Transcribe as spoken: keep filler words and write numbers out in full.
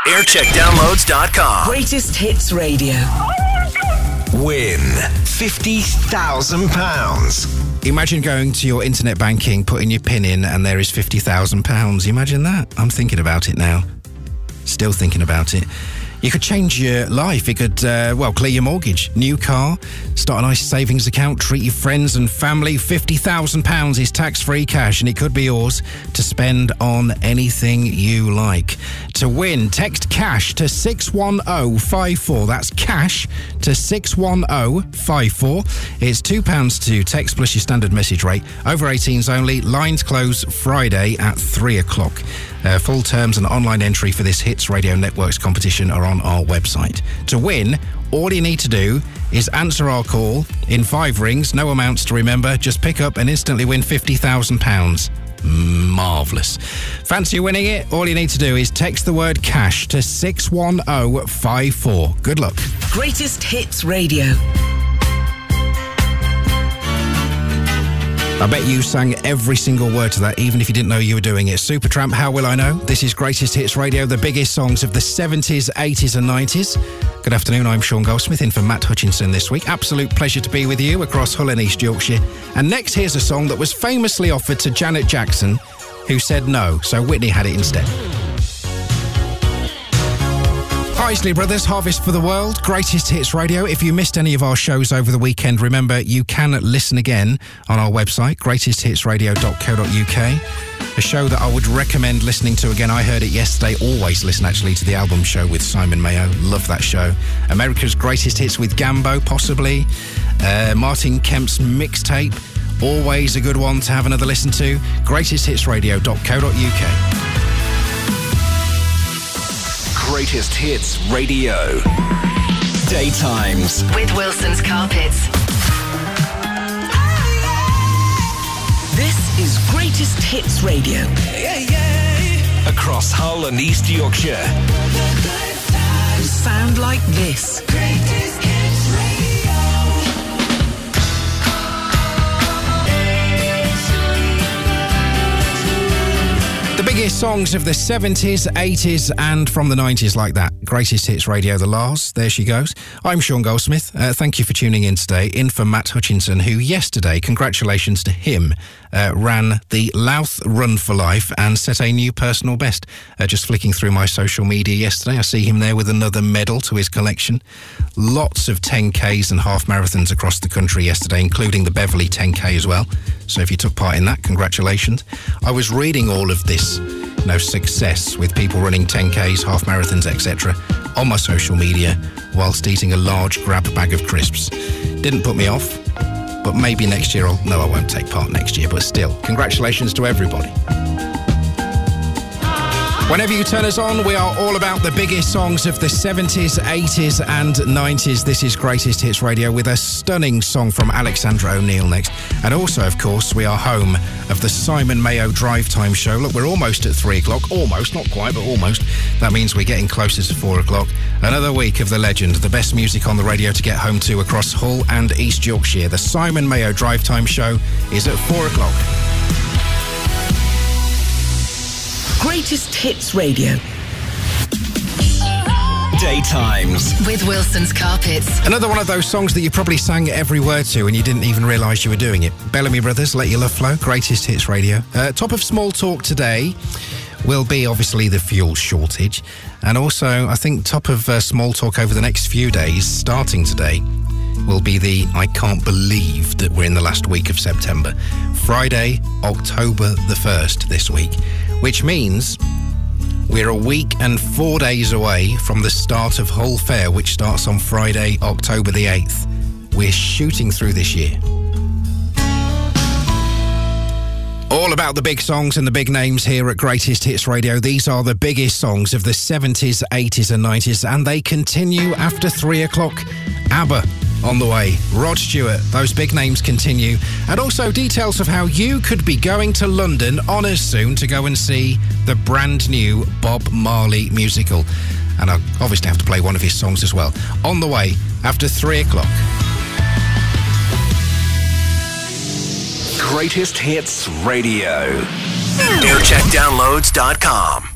aircheck downloads dot com. Greatest Hits Radio. Win fifty thousand pounds. Imagine going to your internet banking, putting your PIN in, and there is fifty thousand pounds. Imagine that. I'm thinking about it now. Still thinking about it. You could change your life. It could, uh, well, clear your mortgage, new car, start a nice savings account, treat your friends and family. fifty thousand pounds is tax-free cash, and it could be yours to spend on anything you like. To win, text CASH to six one oh five four. That's CASH to six one oh five four. It's two pounds to text plus your standard message rate. Over eighteens only. Lines close Friday at three o'clock. Uh, full terms and online entry for this Hits Radio Networks competition are on our website. To win, all you need to do is answer our call in five rings, no amounts to remember. Just pick up and instantly win fifty thousand pounds. Marvellous. Fancy winning it? All you need to do is text the word CASH to six one oh five four. Good luck. Greatest Hits Radio. I bet you sang every single word to that, even if you didn't know you were doing it. Supertramp, How Will I Know? This is Greatest Hits Radio, the biggest songs of the seventies, eighties and nineties. Good afternoon, I'm Sean Goldsmith, in for Matt Hutchinson this week. Absolute pleasure to be with you across Hull and East Yorkshire. And next, here's a song that was famously offered to Janet Jackson, who said no, so Whitney had it instead. Isley Brothers, Harvest for the World, Greatest Hits Radio. If you missed any of our shows over the weekend, remember you can listen again on our website, greatest hits radio dot co dot uk. A show that I would recommend listening to again. I heard it yesterday. Always listen, actually, to the album show with Simon Mayo. Love that show. America's Greatest Hits with Gambo, possibly. Uh, Martin Kemp's mixtape. Always a good one to have another listen to. greatest hits radio dot co dot uk. Greatest Hits Radio. Daytimes. With Wilson's Carpets. This is Greatest Hits Radio. Yeah, yeah. Across Hull and East Yorkshire. Sound like this. Greatest Hits Radio. The biggest songs of the seventies, eighties and from the nineties, like that. Greatest Hits Radio, the Lars. There she goes. I'm Sean Goldsmith. Uh, thank you for tuning in today. In for Matt Hutchinson, who yesterday, congratulations to him, uh, ran the Louth Run for Life and set a new personal best. Uh, just flicking through my social media yesterday, I see him there with another medal to his collection. Lots of ten Ks and half marathons across the country yesterday, including the Beverley ten K as well. So if you took part in that, congratulations. I was reading all of this, you know, success with people running ten Ks, half marathons, et cetera on my social media whilst eating a large grab bag of crisps. Didn't put me off, but maybe next year I'll... No, I won't take part next year, but still, congratulations to everybody. Whenever you turn us on, we are all about the biggest songs of the seventies, eighties and nineties. This is Greatest Hits Radio with a stunning song from Alexandra O'Neill next. And also, of course, we are home of the Simon Mayo Drive Time Show. Look, we're almost at three o'clock. Almost, not quite, but almost. That means we're getting closer to four o'clock. Another week of the legend, the best music on the radio to get home to across Hull and East Yorkshire. The Simon Mayo Drive Time Show is at four o'clock. Greatest Hits Radio. Daytimes. With Wilson's Carpets. Another one of those songs that you probably sang every word to and you didn't even realise you were doing it. Bellamy Brothers, Let Your Love Flow. Greatest Hits Radio. Uh, top of small talk today will be obviously the fuel shortage. And also, I think top of uh, small talk over the next few days, starting today, will be the I can't believe that we're in the last week of September. Friday, October the first this week, which means we're a week and four days away from the start of Hull Fair, which starts on Friday, October the eighth. We're shooting through this year. All about the big songs and the big names here at Greatest Hits Radio. These are the biggest songs of the seventies, eighties and nineties, and they continue after three o'clock. ABBA on the way, Rod Stewart, those big names continue. And also details of how you could be going to London on us soon to go and see the brand new Bob Marley musical. And I obviously have to play one of his songs as well. On the way after three o'clock. Greatest Hits Radio. aircheck downloads dot com.